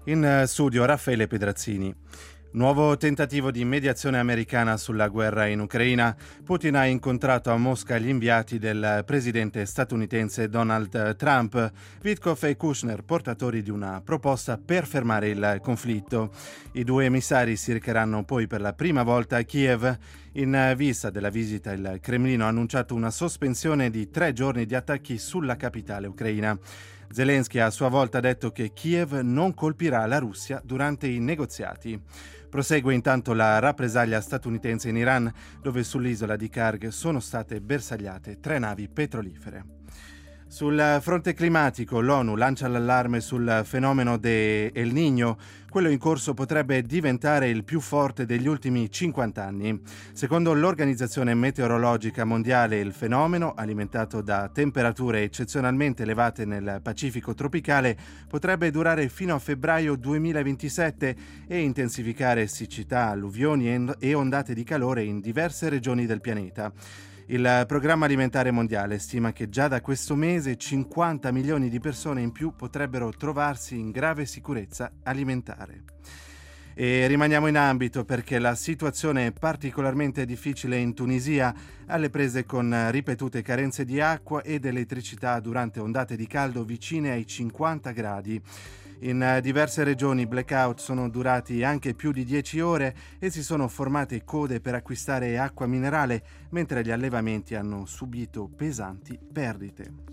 In studio Raffaele Pedrazzini. Nuovo tentativo di mediazione americana sulla guerra in Ucraina. Putin ha incontrato a Mosca gli inviati del presidente statunitense Donald Trump. Witkoff e Kushner, portatori di una proposta per fermare il conflitto. I due emissari si recheranno poi per la prima volta a Kiev. In vista della visita, il Cremlino ha annunciato una sospensione di 3 giorni di attacchi sulla capitale ucraina. Zelensky ha a sua volta detto che Kiev non colpirà la Russia durante i negoziati. Prosegue intanto la rappresaglia statunitense in Iran, dove sull'isola di Karg sono state bersagliate 3 navi petrolifere. Sul fronte climatico, l'ONU lancia l'allarme sul fenomeno de El Niño. Quello in corso potrebbe diventare il più forte degli ultimi 50 anni. Secondo l'Organizzazione Meteorologica Mondiale, il fenomeno, alimentato da temperature eccezionalmente elevate nel Pacifico tropicale, potrebbe durare fino a febbraio 2027 e intensificare siccità, alluvioni e ondate di calore in diverse regioni del pianeta. Il Programma Alimentare Mondiale stima che già da questo mese 50 milioni di persone in più potrebbero trovarsi in grave sicurezza alimentare. E rimaniamo in ambito perché la situazione è particolarmente difficile in Tunisia, alle prese con ripetute carenze di acqua ed elettricità durante ondate di caldo vicine ai 50 gradi. In diverse regioni i blackout sono durati anche più di 10 ore e si sono formate code per acquistare acqua minerale, mentre gli allevamenti hanno subito pesanti perdite.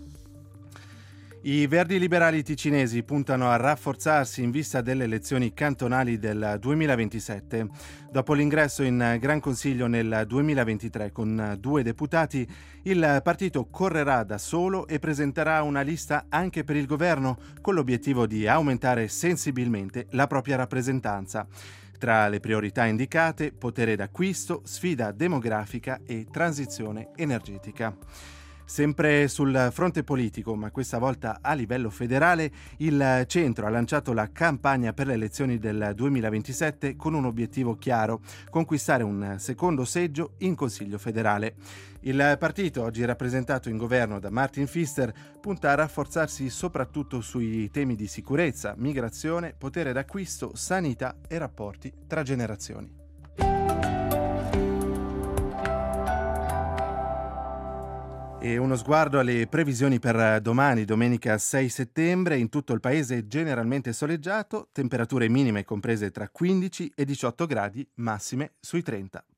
I Verdi Liberali ticinesi puntano a rafforzarsi in vista delle elezioni cantonali del 2027. Dopo l'ingresso in Gran Consiglio nel 2023 con 2 deputati, il partito correrà da solo e presenterà una lista anche per il governo, con l'obiettivo di aumentare sensibilmente la propria rappresentanza. Tra le priorità indicate, potere d'acquisto, sfida demografica e transizione energetica. Sempre sul fronte politico, ma questa volta a livello federale, il centro ha lanciato la campagna per le elezioni del 2027 con un obiettivo chiaro: conquistare un secondo seggio in Consiglio federale. Il partito, oggi rappresentato in governo da Martin Pfister, punta a rafforzarsi soprattutto sui temi di sicurezza, migrazione, potere d'acquisto, sanità e rapporti tra generazioni. E uno sguardo alle previsioni per domani, domenica 6 settembre. In tutto il paese generalmente soleggiato, temperature minime comprese tra 15 e 18 gradi, massime sui 30.